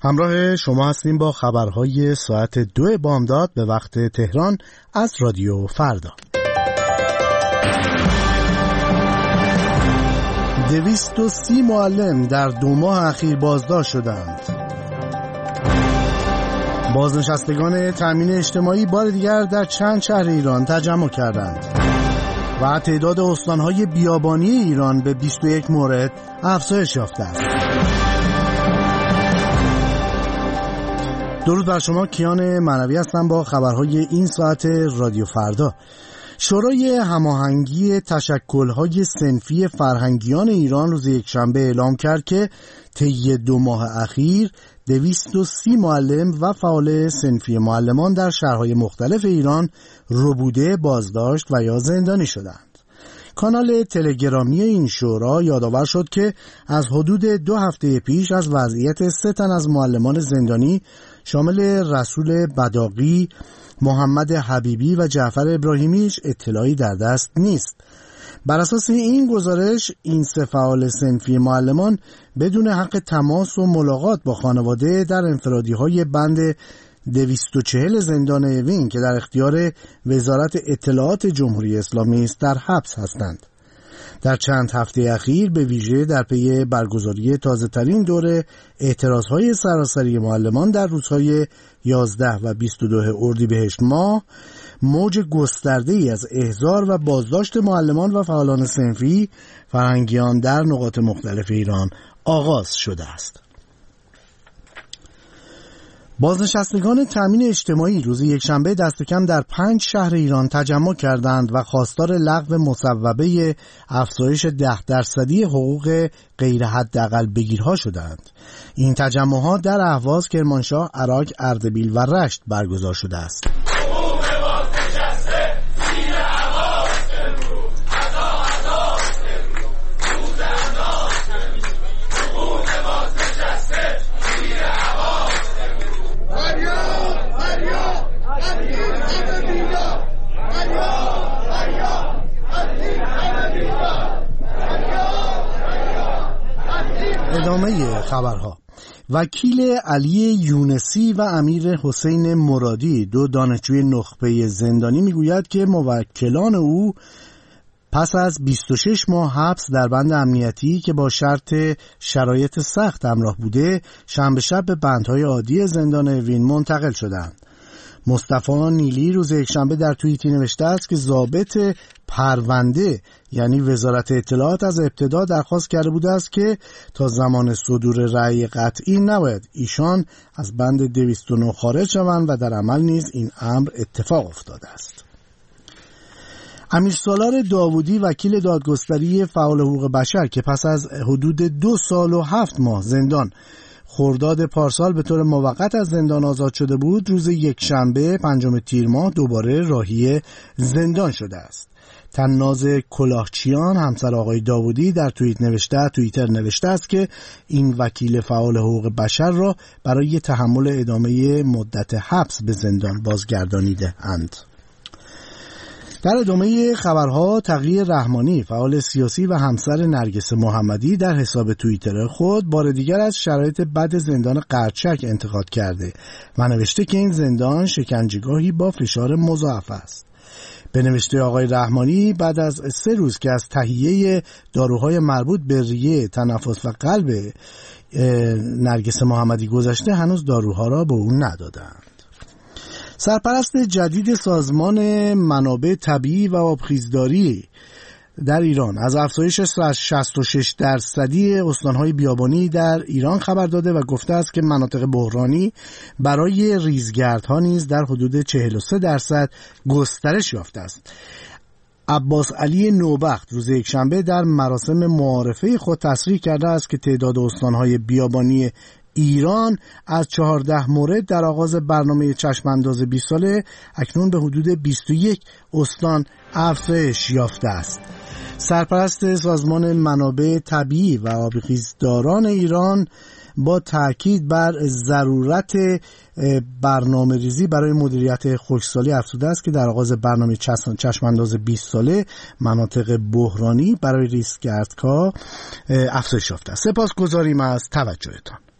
همراه شما هستیم با خبرهای ساعت 2 بامداد به وقت تهران از رادیو فردا. 230 معلم در 2 ماه اخیر بازداشت شدند. بازنشستگان تامین اجتماعی بار دیگر در چند شهر ایران تجمع کردند و تعداد استانهای بیابانی ایران به 21 مورد افزایش یافته است. درود بر شما، کیان معنوی هستم با خبرهای این ساعت رادیو فردا. شورای هماهنگی تشکل‌های صنفی فرهنگیان ایران روز یکشنبه اعلام کرد که طی 2 ماه اخیر 230 معلم و فعال صنفی معلمان در شهرهای مختلف ایران ربوده، بازداشت و یا زندانی شدند. کانال تلگرامی این شورا یادآور شد که از حدود 2 هفته پیش از وضعیت 3 تن از معلمان زندانی شامل رسول بداقی، محمد حبیبی و جعفر ابراهیمی اطلاعی در دست نیست. بر اساس این گزارش این 3 فعال صنفی معلمان بدون حق تماس و ملاقات با خانواده در انفرادی‌های بند 240 زندان اوین که در اختیار وزارت اطلاعات جمهوری اسلامی است در حبس هستند. در چند هفته اخیر به ویژه در پی برگزاری تازه‌ترین دوره اعتراضهای سراسری معلمان در روزهای 11 و 22 اردیبهشت ماه، موج گسترده‌ای از احضار و بازداشت معلمان و فعالان صنفی فرهنگیان در نقاط مختلف ایران آغاز شده است. بازنشستگان تامین اجتماعی روز یکشنبه دست کم در 5 شهر ایران تجمع کردند و خواستار لغو مصوبه افزایش 10% حقوق غیر حداقل بگیرها شدند. این تجمعات در اهواز، کرمانشاه، عراق، اردبیل و رشت برگزار شده است. ادامه خبرها. وکیل علی یونسی و امیر حسین مرادی، 2 دانشجوی نخبه زندانی، میگوید که موکلان او پس از 26 ماه حبس در بند امنیتی که با شرایط سخت همراه بوده، شنبه شب به بندهای عادی زندان اوین منتقل شدند. مصطفی نیلی روز یکشنبه در توییتی نوشته است که ضابط پرونده یعنی وزارت اطلاعات از ابتدا درخواست کرده بوده است که تا زمان صدور رأی قطعی نباید ایشان از بند 209 خارج شوند و در عمل نیز این امر اتفاق افتاده است. امیرسالار داوودی، وکیل دادگستری فعال حقوق بشر که پس از حدود 2 سال و 7 ماه زندان خرداد پارسال به طور موقت از زندان آزاد شده بود، روز یکشنبه 5 تیر ماه دوباره راهی زندان شده است. طناز کلاهچیان، همسر آقای داوودی، در توییتر نوشته است که این وکیل فعال حقوق بشر را برای تحمل ادامه مدت حبس به زندان بازگردانیده اند. در ادامه خبرها، تقی رحمانی، فعال سیاسی و همسر نرگس محمدی، در حساب توییتر خود بار دیگر از شرایط بد زندان قرچک انتقاد کرده و نوشته که این زندان شکنجهگاهی با فشار مضاعف است. به نوشته آقای رحمانی، بعد از 3 روز که از تهیه داروهای مربوط به ریه، تنفس و قلب نرگس محمدی گذشته، هنوز داروها را به او ندادند. سرپرست جدید سازمان منابع طبیعی و آبخیزداری در ایران از افزایش 66% استانهای بیابانی در ایران خبر داده و گفته است که مناطق بحرانی برای ریزگردها نیز در حدود 43% گسترش یافته است. عباس علی نوبخت روز یکشنبه در مراسم معارفه خود تصریح کرده است که تعداد استانهای بیابانی ایران از 14 مورد در آغاز برنامه چشمانداز 20 ساله اکنون به حدود 21 استان افزایش یافته است. سرپرست سازمان منابع طبیعی و آبخیزداران ایران با تاکید بر ضرورت برنامه ریزی برای مدیریت خشکسالی افزوده است که در آغاز برنامه چشمانداز 20 ساله مناطق بحرانی برای ریزگردها افزایش یافته است. سپاسگزاریم از توجهتان.